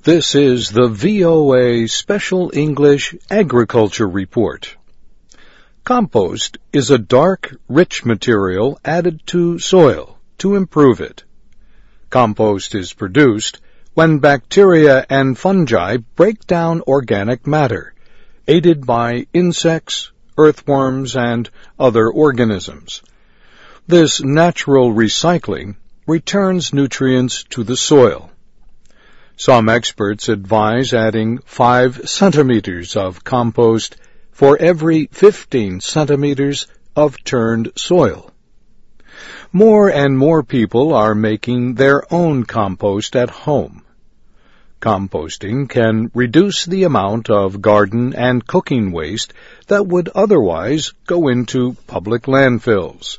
This is the VOA Special English Agriculture Report. Compost is a dark, rich material added to soil to improve it. Compost is produced when bacteria and fungi break down organic matter, aided by insects, earthworms, and other organisms. This natural recycling returns nutrients to the soil. Some experts advise adding 5 centimeters of compost for every 15 centimeters of turned soil. More and more people are making their own compost at home. Composting can reduce the amount of garden and cooking waste that would otherwise go into public landfills.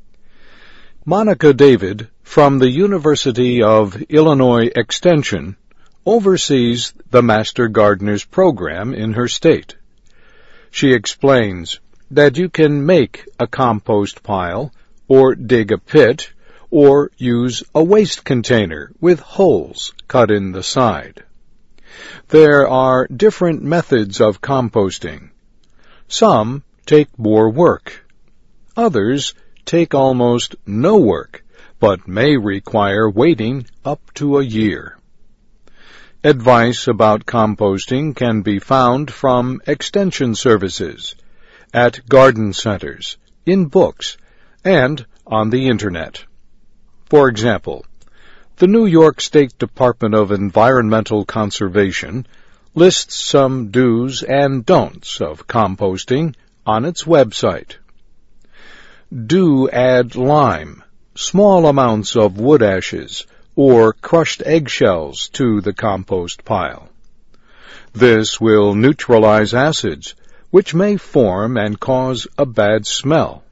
Monica David from the University of Illinois Extension oversees the Master Gardeners program in her state. She explains that you can make a compost pile, or dig a pit, or use a waste container with holes cut in the side. There are different methods of composting. Some take more work. Others take almost no work, but may require waiting up to a year. Advice about composting can be found from extension services, at garden centers, in books, and on the Internet. For example, the New York State Department of Environmental Conservation lists some do's and don'ts of composting on its website. Do add lime, small amounts of wood ashes, or crushed eggshells to the compost pile. This will neutralize acids, which may form and cause a bad smell.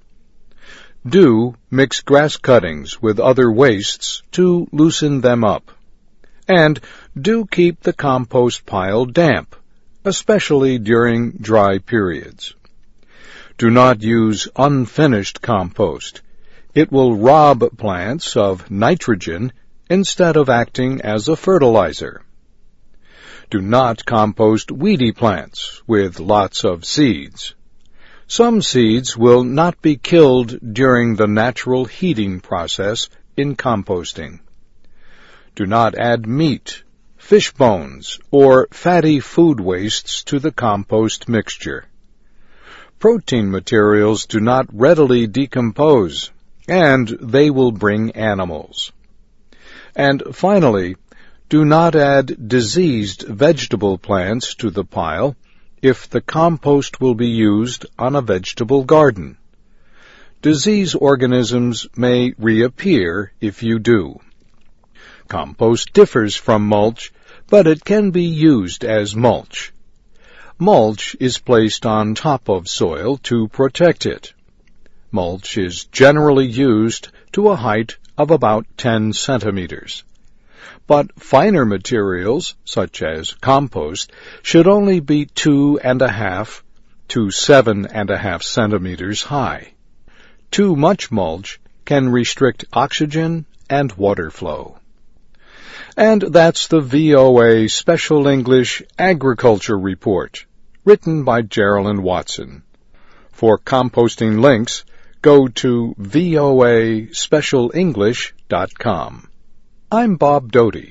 Do mix grass cuttings with other wastes to loosen them up. And do keep the compost pile damp, especially during dry periods. Do not use unfinished compost. It will rob plants of nitrogen instead of acting as a fertilizer. Do not compost weedy plants with lots of seeds. Some seeds will not be killed during the natural heating process in composting. Do not add meat, fish bones, or fatty food wastes to the compost mixture. Protein materials do not readily decompose, and they will bring animals. And finally, do not add diseased vegetable plants to the pile if the compost will be used on a vegetable garden. Disease organisms may reappear if you do. Compost differs from mulch, but it can be used as mulch. Mulch is placed on top of soil to protect it. Mulch is generally used to a height of about 10 centimeters. But finer materials, such as compost, should only be 2.5 to 7.5 centimeters high. Too much mulch can restrict oxygen and water flow. And that's the VOA Special English Agriculture Report, written by Geraldine Watson. For composting links, go to voaspecialenglish.com. I'm Bob Doty.